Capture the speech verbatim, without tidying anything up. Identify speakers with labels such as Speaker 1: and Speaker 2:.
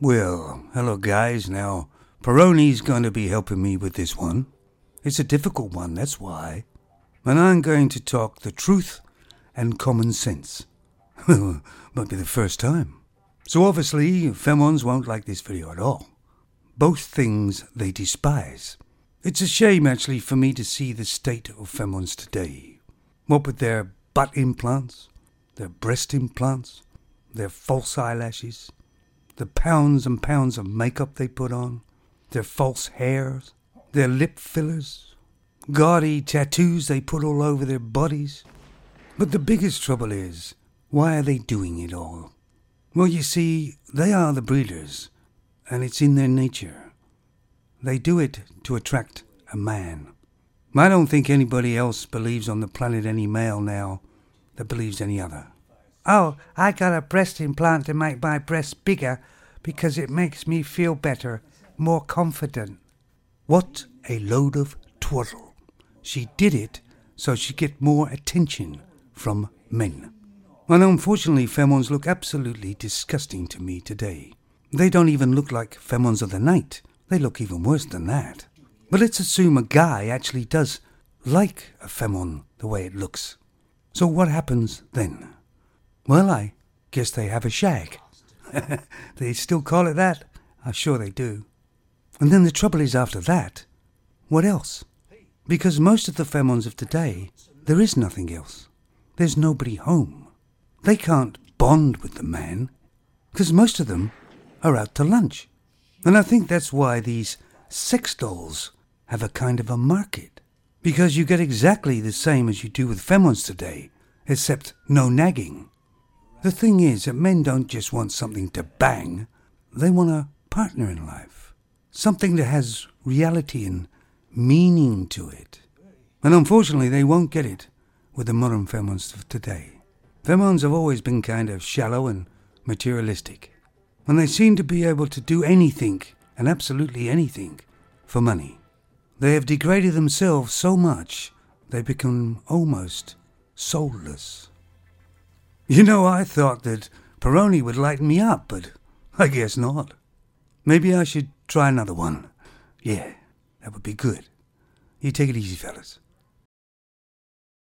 Speaker 1: Well, hello guys. Now, Peroni's going to be helping me with this one. It's a difficult one, that's why. And I'm going to talk the truth and common sense. Might be the first time. So obviously, Femons won't like this video at all. Both things they despise. It's a shame actually for me to see the state of Femons today. What with their butt implants, their breast implants, their false eyelashes, the pounds and pounds of makeup they put on, their false hairs, their lip fillers, gaudy tattoos they put all over their bodies. But the biggest trouble is, why are they doing it all? Well, you see, they are the breeders, and it's in their nature. They do it to attract a man. I don't think anybody else believes on the planet any male now that believes any other.
Speaker 2: Oh, I got a breast implant to make my breasts bigger because it makes me feel better, more confident.
Speaker 1: What a load of twaddle. She did it so she'd get more attention from men. And unfortunately, Femons look absolutely disgusting to me today. They don't even look like Femons of the night. They look even worse than that. But let's assume a guy actually does like a Femon the way it looks. So what happens then? Well, I guess they have a shag. They still call it that? I'm sure they do. And then the trouble is after that, what else? Because most of the Femons of today, there is nothing else. There's nobody home. They can't bond with the man, because most of them are out to lunch. And I think that's why these sex dolls have a kind of a market. Because you get exactly the same as you do with Femons today, except no nagging. The thing is that men don't just want something to bang, they want a partner in life. Something that has reality and meaning to it. And unfortunately they won't get it with the modern Femons of today. Femons have always been kind of shallow and materialistic. And they seem to be able to do anything, and absolutely anything, for money. They have degraded themselves so much, they become almost soulless. You know, I thought that Peroni would lighten me up, but I guess not. Maybe I should try another one. Yeah, that would be good. You take it easy, fellas.